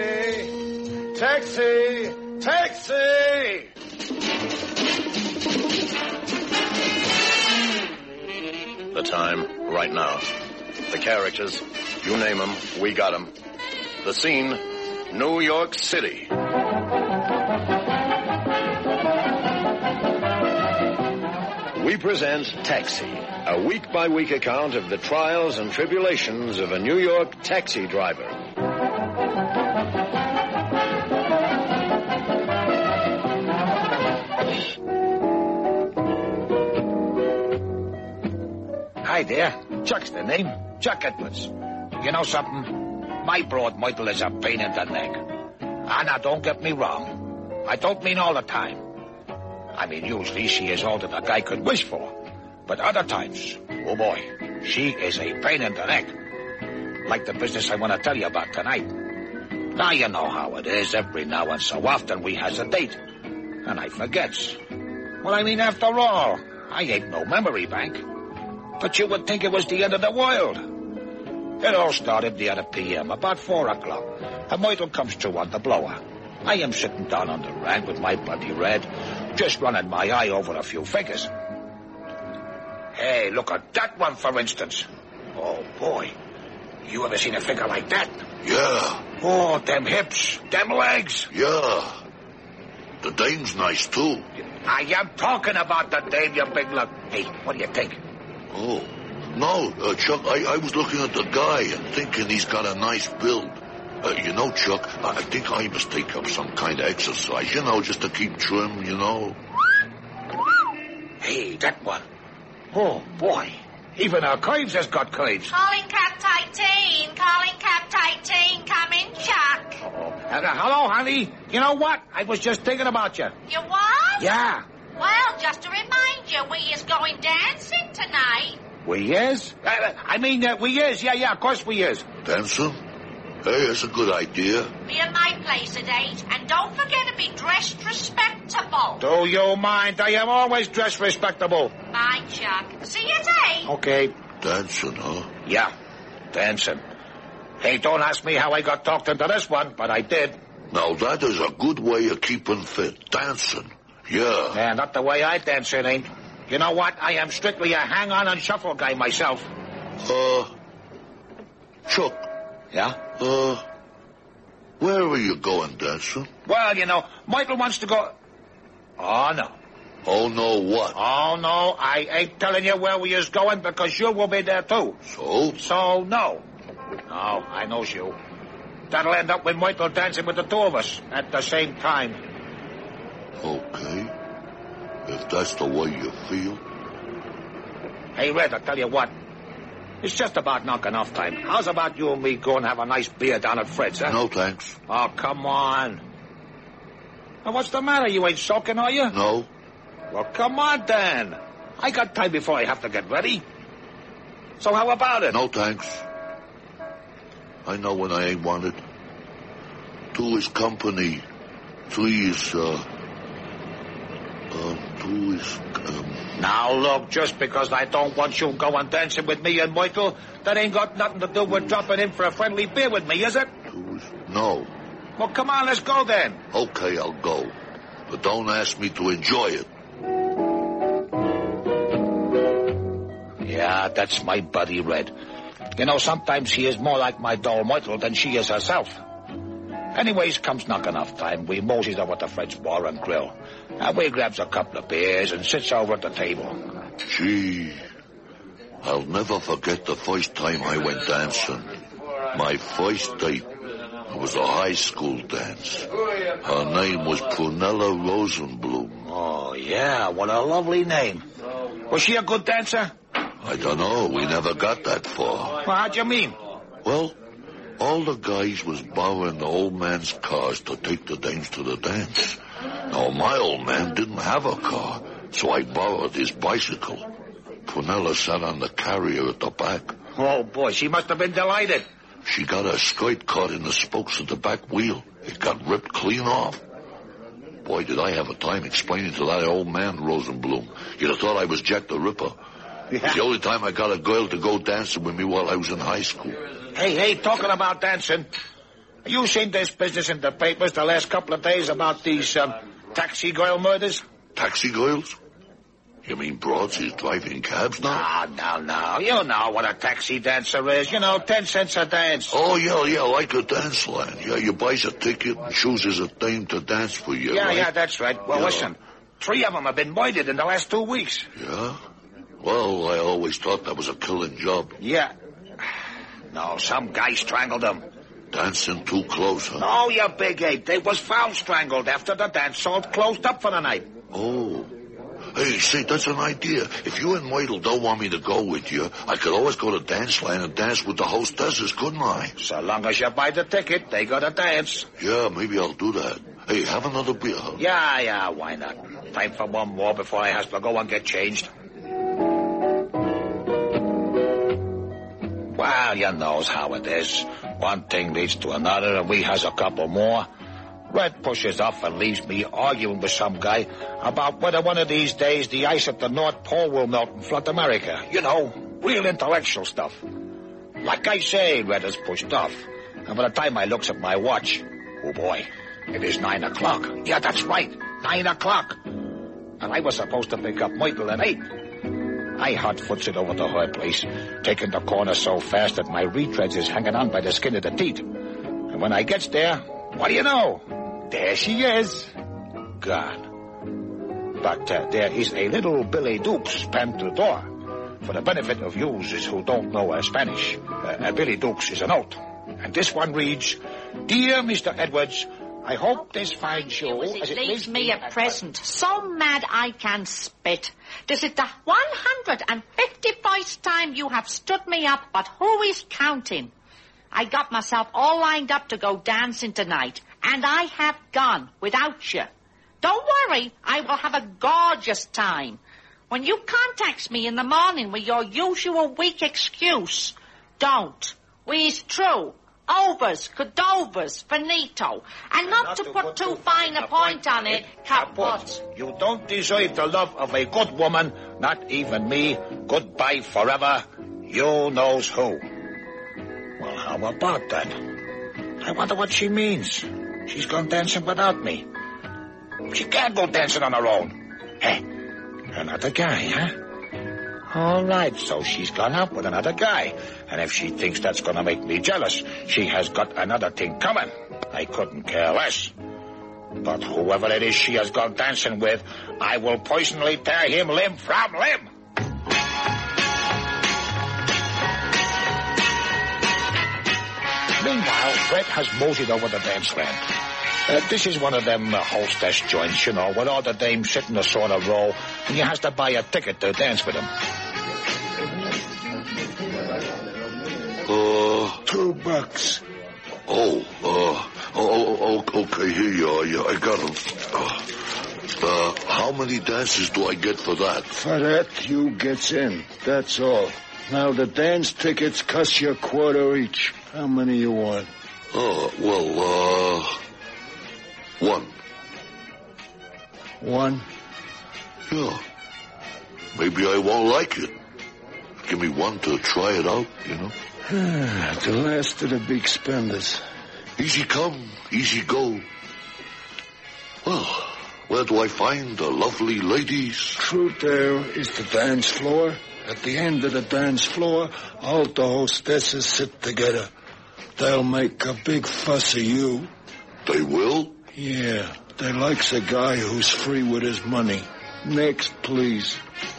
Taxi! Taxi! Taxi! The time, right now. The characters, you name them, we got them. The scene, New York City. We present Taxi, a week-by-week account of the trials and tribulations of a New York taxi driver. Hi there. Chuck's the name. Chuck Edwards. You know something? My broad Myrtle is a pain in the neck. Now, don't get me wrong. I don't mean all the time. I mean, usually she is all that a guy could wish for. But other times, oh boy, she is a pain in the neck. Like the business I want to tell you about tonight. Now you know how it is. Every now and so often we has a date. And I forgets. Well, I mean, after all, I ain't no memory bank. But you would think it was the end of the world. It all started the other p.m., about 4 o'clock. A Myrtle comes through on the blower. I am sitting down on the rag with my buddy Red, just running my eye over a few figures. Hey, look at that one, for instance. Oh, boy. You ever seen a figure like that? Yeah. Oh, them hips, them legs. Yeah. The dame's nice, too. I am talking about the dame, you big lug. Hey, what do you think? Oh, no, Chuck, I was looking at the guy and thinking he's got a nice build. You know, Chuck, I think I must take up some kind of exercise, just to keep trim, Hey, that one. Oh, boy. Even our curves has got curves. Calling cab tighteen, come in, Chuck. Hello, honey. You know what? I was just thinking about you. You what? Yeah. Well, just to remind you, we is going dancing tonight. We is? We is. Yeah, of course we is. Dancing? Hey, that's a good idea. Be at my place at 8, and don't forget to be dressed respectable. Do you mind? I am always dressed respectable. Bye, Chuck. See you at 8. Okay. Dancing, huh? Yeah, dancing. Hey, don't ask me how I got talked into this one, but I did. Now, that is a good way of keeping fit. Dancing. Yeah. Yeah, not the way I dance, it ain't. You know what? I am strictly a hang-on and shuffle guy myself. Chuck. Yeah? Where are you going dancing? Well, Michael wants to go... Oh, no. Oh, no what? Oh, no, I ain't telling you where we is going because you will be there, too. So? So, no. No, I knows you. That'll end up with Michael dancing with the two of us at the same time. Okay. If that's the way you feel. Hey, Red, I'll tell you what. It's just about knocking off time. How's about you and me go and have a nice beer down at Fred's, huh? No, thanks. Oh, come on. Now, what's the matter? You ain't soaking, are you? No. Well, come on, then. I got time before I have to get ready. So how about it? No, thanks. I know when I ain't wanted. 2 is company. 3 is, Now, look, just because I don't want you going dancing with me and Michael, that ain't got nothing to do with dropping in for a friendly beer with me, is it? 2 is... No. Well, come on, let's go then. Okay, I'll go. But don't ask me to enjoy it. Yeah, that's my buddy Red. Sometimes she is more like my doll Michael than she is herself. Anyways, comes knocking off time. We moseys over to Fred's Bar and Grill. And we grabs a couple of beers and sits over at the table. Gee, I'll never forget the first time I went dancing. My first date. It was a high school dance. Her name was Prunella Rosenblum. Oh, yeah, what a lovely name. Was she a good dancer? I don't know. We never got that far. Well, how'd you mean? Well, all the guys was borrowing the old man's cars to take the dames to the dance. Now, my old man didn't have a car, so I borrowed his bicycle. Prunella sat on the carrier at the back. Oh, boy, she must have been delighted. She got her skirt caught in the spokes of the back wheel. It got ripped clean off. Boy, did I have a time explaining to that old man, Rosenblum. You'd have thought I was Jack the Ripper. Yeah. It was the only time I got a girl to go dancing with me while I was in high school. Hey, talking about dancing. You seen this business in the papers the last couple of days about these taxi girl murders? Taxi girls? You mean broads is driving cabs now? No. You know what a taxi dancer is. 10 cents a dance. Oh, yeah, like a dance line. Yeah, you buys a ticket and chooses a dame to dance for you, right? Yeah, that's right. Well, Yeah. Listen, 3 of them have been murdered in the last 2 weeks. Yeah? Well, I always thought that was a killing job. Yeah. No, some guy strangled them. Dancing too close, huh? No, you big ape. They was found strangled after the dance hall closed up for the night. Oh. Hey, see, that's an idea. If you and Myrtle don't want me to go with you, I could always go to dance line and dance with the hostesses, couldn't I? So long as you buy the ticket, they gotta dance. Yeah, maybe I'll do that. Hey, have another beer, huh? Yeah, why not? Time for one more before I have to go and get changed. Well, you knows how it is. One thing leads to another, and we has a couple more. Red pushes off and leaves me arguing with some guy about whether one of these days the ice at the North Pole will melt and flood America. Real intellectual stuff. Like I say, Red has pushed off. And by the time I looks at my watch, oh boy, it is 9 o'clock. Yeah, that's right, 9 o'clock. And I was supposed to pick up Myrtle at 8. I hot foots it over to her place, taking the corner so fast that my retreads is hanging on by the skin of the teeth. And when I gets there, what do you know? There she is. Gone. But there is a little Billy Dukes pinned to the door. For the benefit of users who don't know Spanish, Billy Dukes is a note. And this one reads, Dear Mr. Edwards, I hope this finds you It leaves me a present. So mad I can spit. This is the 151st time you have stood me up, but who is counting? I got myself all lined up to go dancing tonight, and I have gone without you. Don't worry, I will have a gorgeous time. When you contact me in the morning with your usual weak excuse, don't. We's true. Overs, cadovers, finito. And not to put too fine a point on it, caput. You don't deserve the love of a good woman, not even me. Goodbye forever. You knows who. Well, how about that? I wonder what she means. She's gone dancing without me. She can't go dancing on her own. Hey, another guy, huh? All right, so she's gone out with another guy. And if she thinks that's going to make me jealous, she has got another thing coming. I couldn't care less. But whoever it is she has gone dancing with, I will personally tear him limb from limb. Meanwhile, Brett has moseyed over the dance land. This is one of them hostess joints, where all the dames sit in a sort of row, and you has to buy a ticket to dance with them. $2. Okay, here you are. Yeah, I got them. How many dances do I get for that? For that, you gets in. That's all. Now, the dance tickets cost you $0.25 each. How many you want? One. One? Yeah. Maybe I won't like it. Give me one to try it out, The last of the big spenders. Easy come, easy go. Well, where do I find the lovely ladies? Truth there is the dance floor. At the end of the dance floor, all the hostesses sit together. They'll make a big fuss of you. They will? Yeah, they likes a guy who's free with his money. Next, please.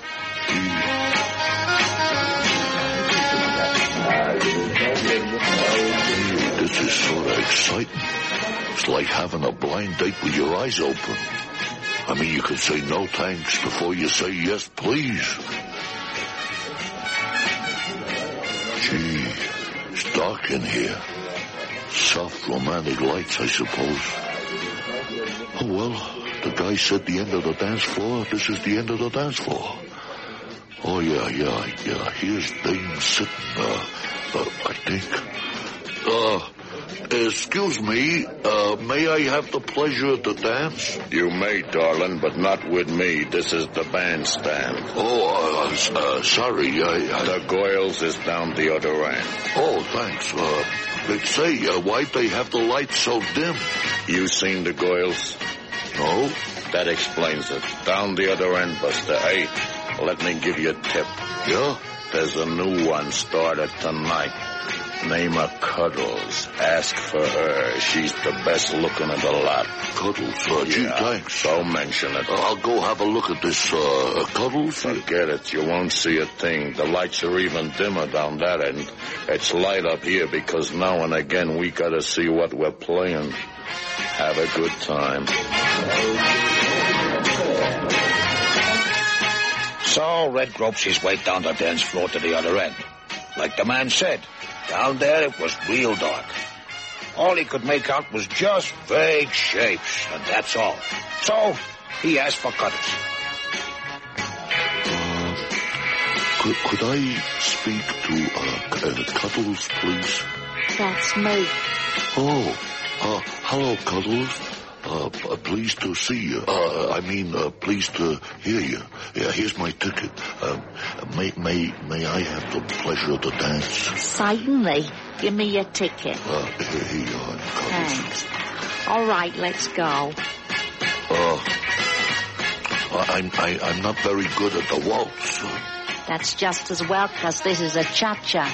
This is sort of exciting. It's like having a blind date with your eyes open. I mean, you could say no thanks before you say yes, please. Gee, it's dark in here. Soft romantic lights, I suppose. Oh, well, the guy said the end of the dance floor. This is the end of the dance floor. Oh, yeah. Here's Dame sitting, I think. Excuse me, may I have the pleasure to dance? You may, darling, but not with me. This is the bandstand. Oh, sorry, The Goyles is down the other end. Oh, thanks. Let's say, why'd they have the lights so dim? You seen the Goyles? No? That explains it. Down the other end, Buster. Hey, let me give you a tip. Yeah? There's a new one started tonight. Name her Cuddles. Ask for her. She's the best looking of the lot. Cuddles? Gee, thanks. Don't mention it. I'll go have a look at this, Cuddles. Forget it. You won't see a thing. The lights are even dimmer down that end. It's light up here because now and again we gotta see what we're playing. Have a good time. So Red gropes his way down the dance floor to the other end. Like the man said, down there it was real dark. All he could make out was just vague shapes, and that's all. So he asked for Cuddles. Could I speak to Cuddles, please? That's me. Oh, hello, Cuddles. Pleased to see you. Pleased to hear you. Yeah, here's my ticket. May I have the pleasure to dance? Certainly. Give me your ticket. Here you are, Cuddles. Thanks. All right, let's go. I'm not very good at the waltz. That's just as well, 'cause this is a cha-cha.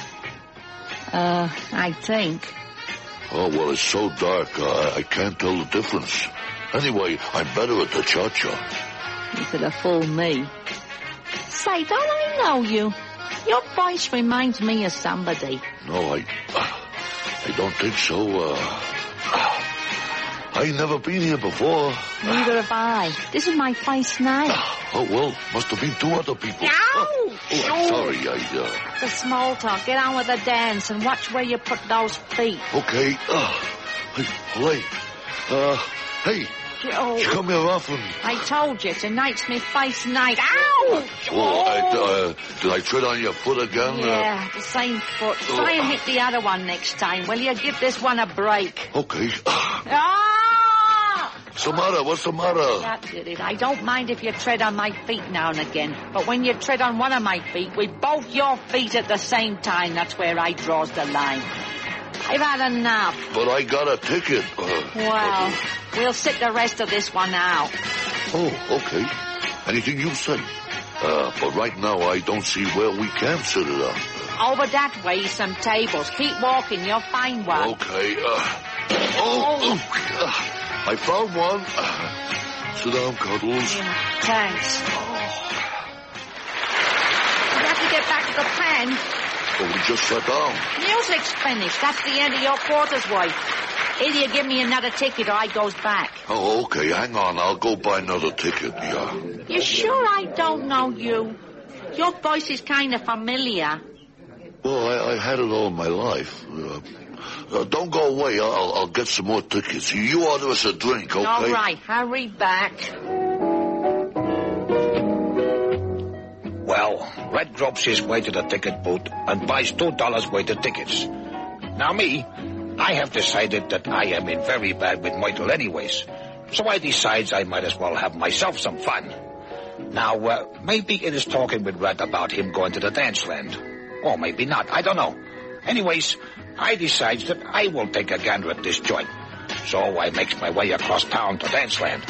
I think. Oh, well, it's so dark, I can't tell the difference. Anyway, I'm better at the cha-cha. You could have fooled me. Say, don't I know you? Your voice reminds me of somebody. No, I don't think so. I ain't never been here before. Neither have I. This is my first night. Oh, well, must have been 2 other people. Ow! I'm sorry, The small talk. Get on with the dance and watch where you put those feet. Okay. Hey, Joe. come here often. I told you, tonight's my first night. Ow! Oh, did I tread on your foot again? Yeah, the same foot. Try and hit the other one next time, will you? Give this one a break. Okay. Ah! What's the matter? That did it. I don't mind if you tread on my feet now and again, but when you tread on one of my feet with both your feet at the same time, that's where I draws the line. I've had enough. But I got a ticket. Well, we'll sit the rest of this one out. Oh, okay. Anything you say. But right now I don't see where we can sit it up. Over that way, some tables. Keep walking, you'll find one. Okay. I found one. Sit down, Cuddles. Thanks. You have to get back to the pen. Oh, we just sat down. Music's finished. That's the end of your quarter's worth. Either you give me another ticket or I goes back. Oh, okay. Hang on. I'll go buy another ticket. Yeah. You sure I don't know you? Your voice is kind of familiar. Well, I had it all my life. Don't go away. I'll get some more tickets. You order us a drink, okay? All right. Hurry back. Well, Red gropes his way to the ticket booth and buys $2 worth of tickets. Now me, I have decided that I am in very bad with Myrtle anyways. So I decides I might as well have myself some fun. Now, maybe it is talking with Red about him going to the dance land. Or maybe not, I don't know. Anyways, I decides that I will take a gander at this joint. So I makes my way across town to dance land.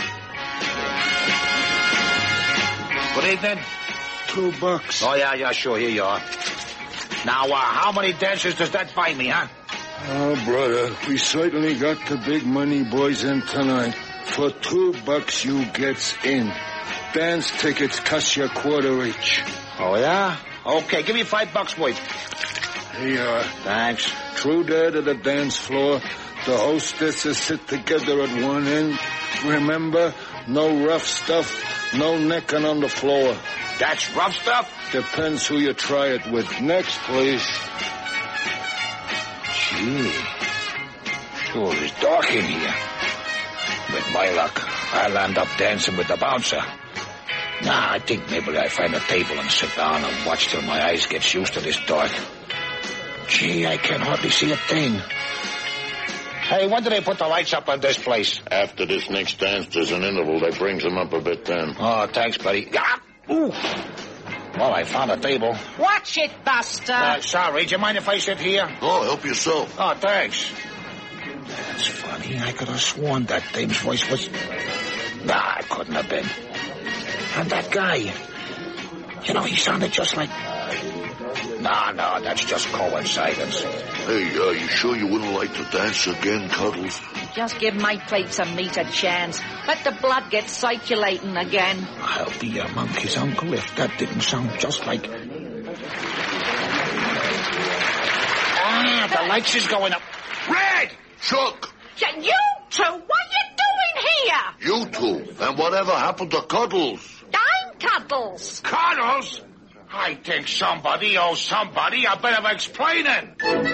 Good evening. $2. Oh, yeah, sure, here you are. Now, how many dancers does that buy me, huh? Oh, brother, we certainly got the big money boys in tonight. For $2 you gets in. Dance tickets cost you a quarter each. Oh, yeah? Okay, give me $5 worth. Here you are. Thanks. Through there to the dance floor. The hostesses sit together at one end. Remember, no rough stuff, no necking on the floor. That's rough stuff? Depends who you try it with. Next, please. Gee, sure is dark in here. With my luck, I'll end up dancing with the bouncer. Nah, I think maybe I find a table and sit down and watch till my eyes get used to this dark. Gee, I can hardly see a thing. Hey, when do they put the lights up on this place? After this next dance, there's an interval that brings them up a bit then. Oh, thanks, buddy. Ah, ooh. Well, I found a table. Watch it, Buster. Sorry, do you mind if I sit here? Oh, help yourself. Oh, thanks. That's funny. I could have sworn that dame's voice was... Nah, it couldn't have been. And that guy... You know, he sounded just like... No, that's just coincidence. Hey, you sure you wouldn't like to dance again, Cuddles? Just give my plates of meat a chance. Let the blood get circulating again. I'll be a monkey's uncle if that didn't sound just like... The lights is going up. Red! Chuck! You two, what you doing here? You two. And whatever happened to Cuddles? I'm Cuddles. Cuddles? I think somebody owes somebody a bit of explaining.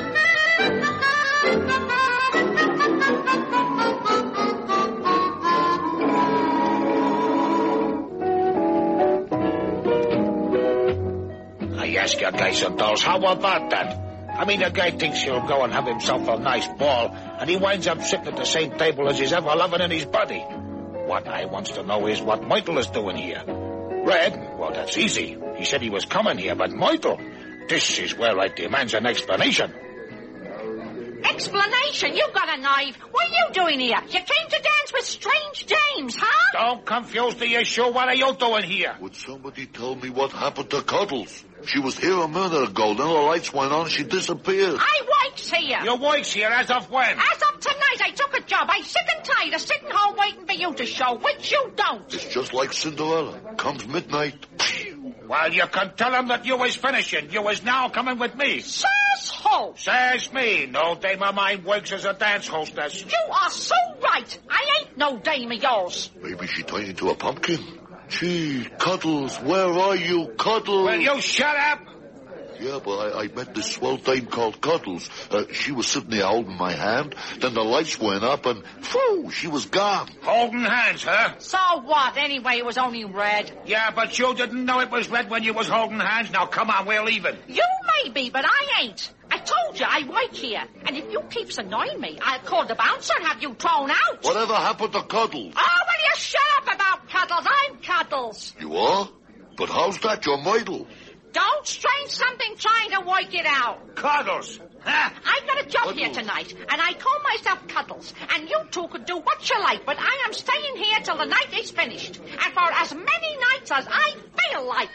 I ask you guys and dolls, how about that? I mean, the guy thinks he'll go and have himself a nice ball, and he winds up sitting at the same table as he's ever loving in his buddy. What I wants to know is what Michael is doing here. Red? Well, that's easy. He said he was coming here, but Michael, this is where I demands an explanation. Explanation? You got a knife. What are you doing here? You came to dance with Strange James, huh? Don't confuse the issue. What are you doing here? Would somebody tell me what happened to Cuddles? She was here a minute ago, then the lights went on, she disappeared. I works here. Your work's here as of when? As of tonight, I took a job. I'm sick and tired of sitting home waiting for you to show, which you don't. It's just like Cinderella. Comes midnight. Well, you can tell him that you was finishing. You was now coming with me. Says who? Says me. No dame of mine works as a dance hostess. You are so right. I ain't no dame of yours. Maybe she turned into a pumpkin. Gee, Cuddles, where are you, Cuddles? Will you shut up? Yeah, but I met this swell dame called Cuddles. She was sitting there holding my hand. Then the lights went up and, phew, she was gone. Holding hands, huh? So what? Anyway, it was only red. Yeah, but you didn't know it was red when you was holding hands. Now, come on, we're leaving. You may be, but I ain't. I told you I work here. And if you keeps annoying me, I'll call the bouncer and have you thrown out. Whatever happened to Cuddles? Oh, will you shut up about Cuddles? I'm Cuddles. You are? But how's that your Michael? Don't strain something trying to work it out. Cuddles. Huh? I got a job here tonight, and I call myself Cuddles. And you two could do what you like, but I am staying here till the night is finished. And for as many nights as I feel like.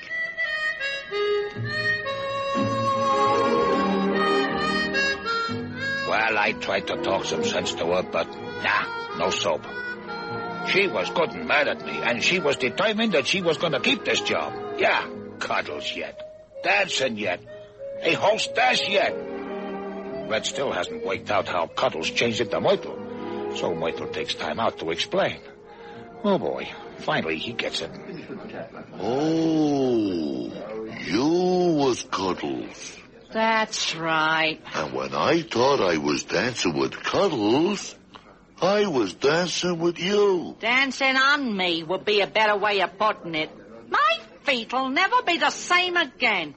Well, I tried to talk some sense to her, but nah, no soap. She was good and mad at me, and she was determined that she was going to keep this job. Yeah, Cuddles yet. Dancing yet. A hostess yet. Red still hasn't worked out how Cuddles changed it to Michael. So Michael takes time out to explain. Oh, boy. Finally, he gets it. Oh, you was Cuddles. That's right. And when I thought I was dancing with Cuddles, I was dancing with you. Dancing on me would be a better way of putting it. My feet'll never be the same again.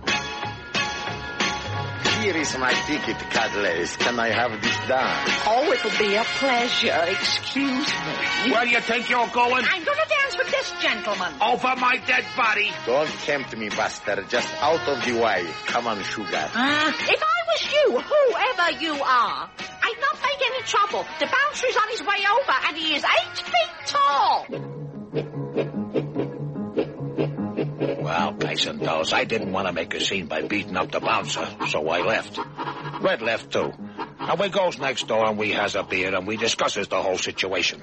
Here is my ticket, Cuddles. Can I have this dance? Oh, it'll be a pleasure. Excuse me. Where do you think you're going? I'm going to dance with this gentleman. Over my dead body. Don't tempt me, Buster. Just out of the way. Come on, sugar. If I was you, whoever you are, I'd not make any trouble. The bouncer's on his way over, and he is 8 feet tall. Well, guys and dolls, I didn't want to make a scene by beating up the bouncer, so I left. Red left, too. And we goes next door, and we has a beer, and we discusses the whole situation.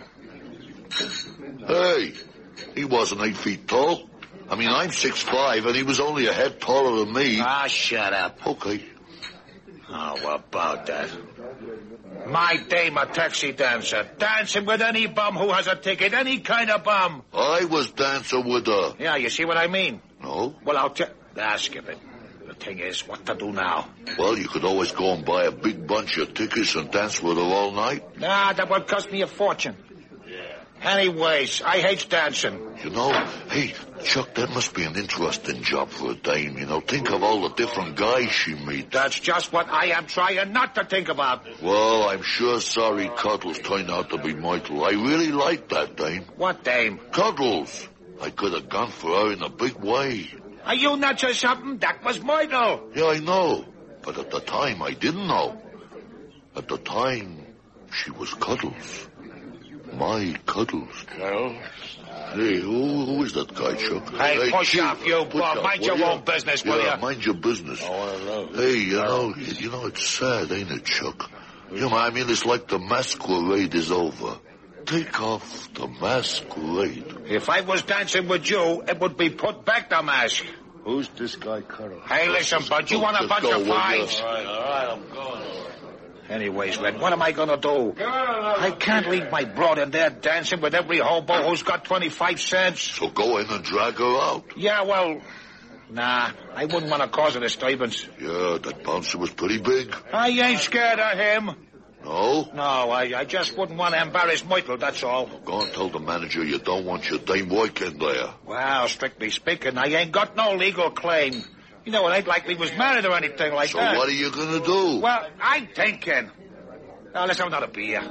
Hey, he wasn't 8 feet tall. I mean, I'm 6'5", and he was only a head taller than me. Ah, shut up. Okay. How about that? My dame, a taxi dancer, dancing with any bum who has a ticket, any kind of bum. I was dancing with her. Yeah, you see what I mean? No? Well, I'll skip it. The thing is, what to do now? Well, you could always go and buy a big bunch of tickets and dance with her all night. Nah, that would cost me a fortune. Anyways, I hate dancing. You know, hey, Chuck, that must be an interesting job for a dame, you know. Think of all the different guys she meets. That's just what I am trying not to think about. Well, I'm sure sorry Cuddles turned out to be Myrtle. I really like that dame. What dame? Cuddles. I could have gone for her in a big way. Are you nuts or something? That was Myrtle. Yeah, I know. But at the time, I didn't know. At the time, she was Cuddles. My Cuddles. Well? Hey, who is that guy, Chuck? Hey, push off, you bum. Mind your own business, will you? you? Mind your business. Hey, you know, it's sad, ain't it, Chuck? You know, I mean, it's like the masquerade is over. Take off the masquerade. If I was dancing with you, it would be put back the mask. Who's this guy, Carl? Hey, listen, bud, you want a bunch of fives? All right, I'm going. Anyways, Red, what am I gonna do? I can't leave my broad in there dancing with every hobo who's got 25 cents. So go in and drag her out. Yeah, well, nah, I wouldn't want to cause a disturbance. Yeah, that bouncer was pretty big. I ain't scared of him. No? No, I just wouldn't want to embarrass Myrtle, that's all. Go and tell the manager you don't want your dame working there. Well, strictly speaking, I ain't got no legal claim. You know, it ain't like we was married or anything like that. So what are you gonna do? Well, I'm thinking. Now, let's have another beer.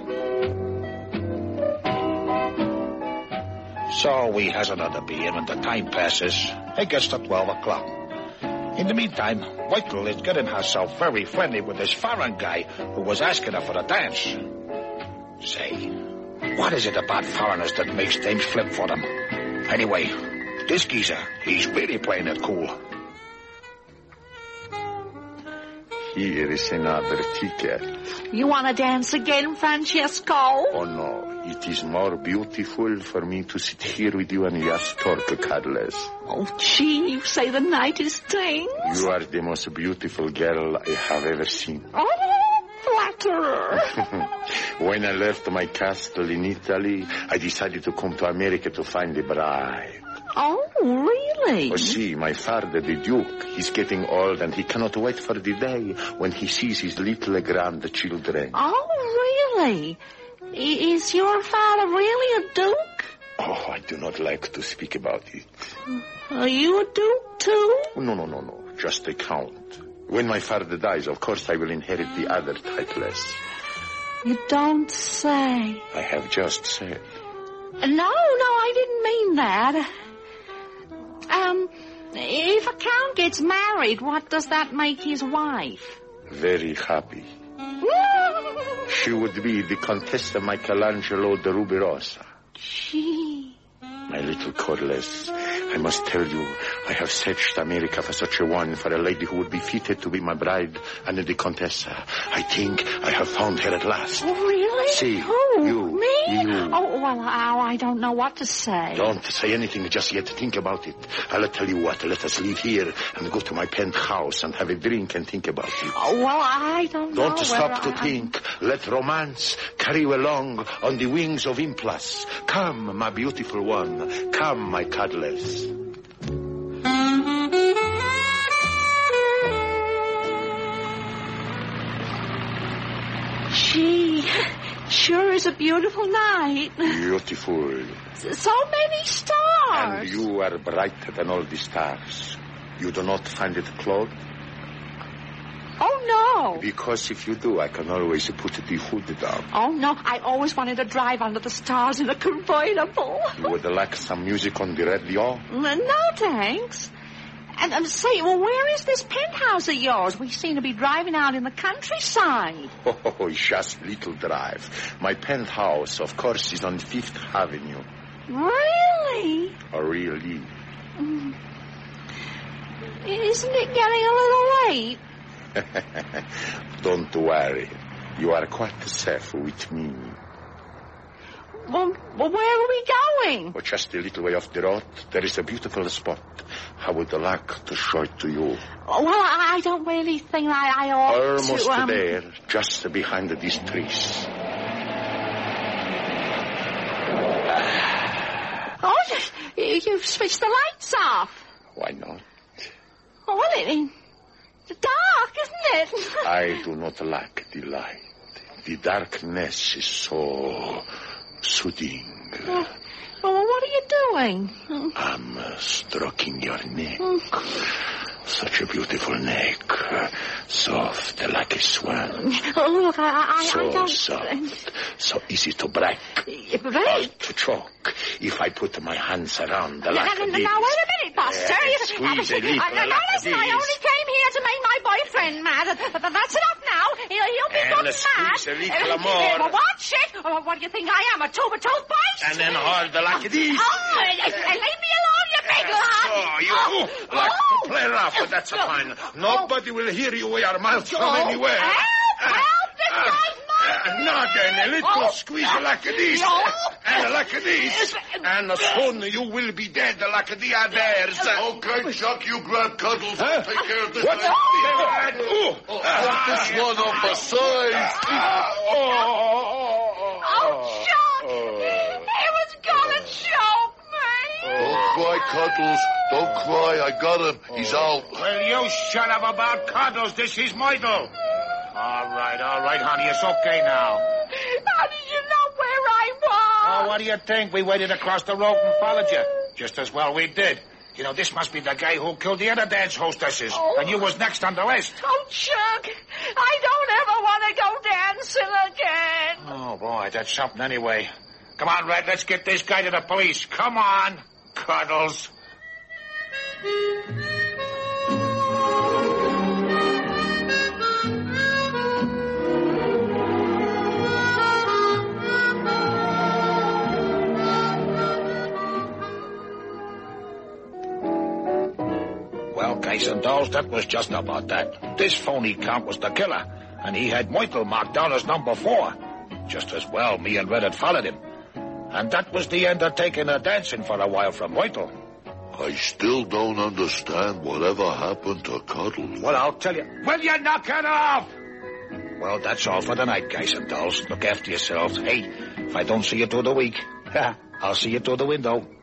So we has another beer, and the time passes. It gets to 12 o'clock. In the meantime, Myrtle is getting herself very friendly with this foreign guy who was asking her for a dance. Say, what is it about foreigners that makes things flip for them? Anyway, this geezer, he's really playing it cool. Here is another ticket. You want to dance again, Francesco? Oh, no. It is more beautiful for me to sit here with you and just talk, Cuddles. Oh, gee, you say the nicest things. You are the most beautiful girl I have ever seen. Oh, flatterer. When I left my castle in Italy, I decided to come to America to find a bride. Oh, really? Oh, see, my father, the Duke, he's getting old and he cannot wait for the day when he sees his little grandchildren. Oh, really? Is your father really a duke? Oh, I do not like to speak about it. Are you a duke, too? No. Just a count. When my father dies, of course I will inherit the other titles. You don't say. I have just said. No, I didn't mean that. If a count gets married, what does that make his wife? Very happy. She would be the Contessa Michelangelo de Rubirosa. Gee. My little Cuddles, I must tell you, I have searched America for such a one, for a lady who would be fitted to be my bride and the Contessa. I think I have found her at last. Oh, really? See, who? You. Me? You. Oh, well, I don't know what to say. Don't say anything just yet. Think about it. I'll tell you what. Let us leave here and go to my penthouse and have a drink and think about it. Oh, well, I don't know. Don't stop to think. Let romance carry you along on the wings of impulse. Come, my beautiful one. Come, my Cuddles. Gee, sure is a beautiful night. Beautiful. So many stars. And you are brighter than all the stars. You do not find it clogged? Oh, no. Because if you do, I can always put the hood down. Oh, no. I always wanted to drive under the stars in a convertible. You would like some music on the radio? No, thanks. And say, well, where is this penthouse of yours? We seem to be driving out in the countryside. Oh, just little drive. My penthouse, of course, is on 5th Avenue. Really? Oh, really? Isn't it getting a little late? Don't worry. You are quite safe with me. Well, where are we going? Oh, just a little way off the road. There is a beautiful spot. I would like to show it to you. Well, I don't really think I ought Almost to... there, just behind these trees. Oh, you've switched the lights off. Why not? Oh, well, it's dark, isn't it? I do not like the light. The darkness is so soothing. Well, what are you doing? I'm stroking your neck. Such a beautiful neck. Soft like a swan. Oh, look, I So don't... soft. So easy to break. Or to choke. If I put my hands around the like Now, wait a minute, Buster. Squeeze a little Now, listen, I only came here to make my boyfriend mad. That's enough now. He'll be good mad. Squeeze a little more. Watch it. What do you think I am, a tube of toothpaste? And then hold like this. Oh, leave me alone, you big lad. So you like to play rough, but that's fine. Nobody will hear you with your mouth from anywhere. Help, this guy's mine. Now then, a little squeeze like this. And like this. And soon you will be dead like the others. Okay, Chuck, you grab Cuddles. I'll take care of this. What's Put this one up aside. Oh, Chuck! He was gonna choke me! Don't cry, Cuddles. Don't cry. I got him. He's out. Well, you shut up about Cuddles. This is Myrtle. All right, honey. It's okay now. How did you know where I was? Oh, what do you think? We waited across the road and followed you. Just as well we did. You know, this must be the guy who killed the other dance hostesses. And you was next on the list. Oh, Chuck, I don't ever want to go dancing again. Oh, boy, that's something anyway. Come on, Red, let's get this guy to the police. Come on, Cuddles. Well, guys and dolls, that was just about that. This phony count was the killer, and he had Myrtle marked down as number 4. Just as well me and Red had followed him. And that was the end of taking her dancing for a while from Myrtle. I still don't understand whatever happened to Cuddles. Well, I'll tell you. Will you knock it off? Well, that's all for tonight, guys and dolls. Look after yourselves. Hey, if I don't see you through the week, I'll see you through the window.